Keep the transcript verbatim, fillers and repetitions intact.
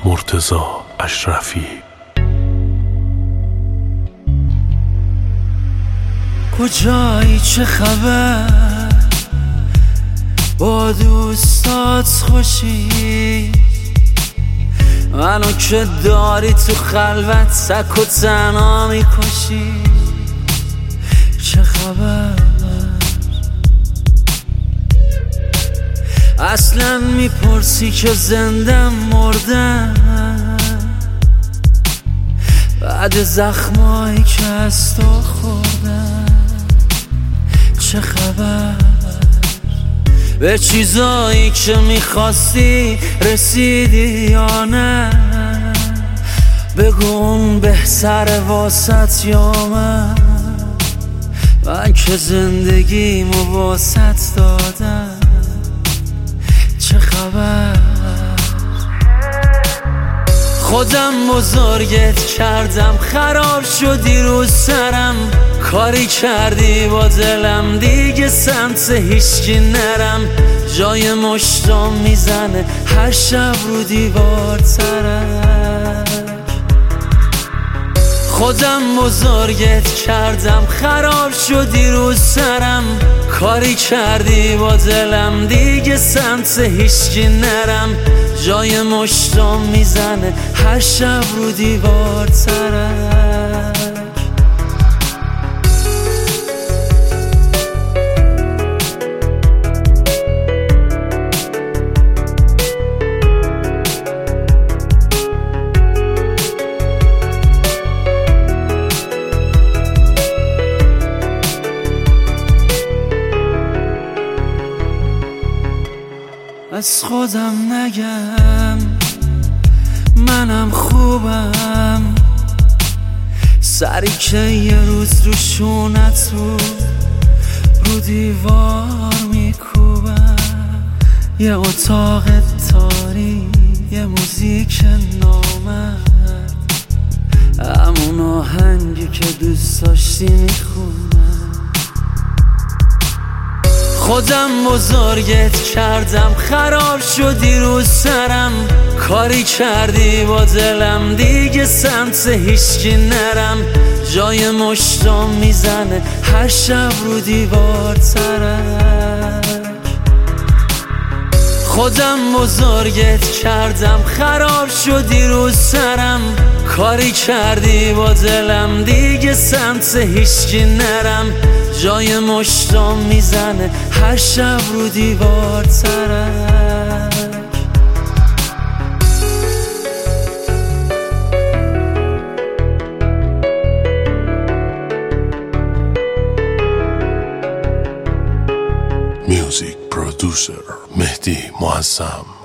مرتضی اشرفی. کجایی؟ چه خبر؟ با دوستات خوشی؟ منو که داری تو خلوت سک و تنها میکشی. چه خبر؟ اصلا میپرسی که زندم مردم بعد زخمایی که از تو خوردم. چه خبر؟ به چیزایی که میخواستی رسیدی یا نه؟ بگو اون بهتره واسط یا من؟ من که زندگیمو واسط دادم. چه خبر؟ خودم بزرگت کردم، خراب شدی رو سرم. کاری کردی با دلم دیگه سمت هیچکی نرم. جای مشتام میزنه هر شب رو دیوار ترک. خودم بزرگت کردم، خراب شدی رو سرم. کاری کردی با دلم دیگه سمت هیچکی نرم. جای مشتام میزنه هر شب رو دیوار ترک. از خودم نگم منم خوبم، سری که یه روز رو شونت رو رو دیوار میکوبم. یه اتاق تاریک، یه موزیک نامرد، همون آهنگی که دوست داشتی میخونم. خودم بزرگت کردم، خراب شدی رو سرم. کاری کردی با دلم دیگه سمت هیچکی نرم. جای مشتام میزنه هر شب رو دیوار ترک. خودم بزرگت کردم، خراب شدی رو سرم. کاری کردی با دلم دیگه سمت هیچکی نرم. جای مشتام میزنه هر شب رو دیوار ترک. میوزیک پرودوسر مهدی معظم.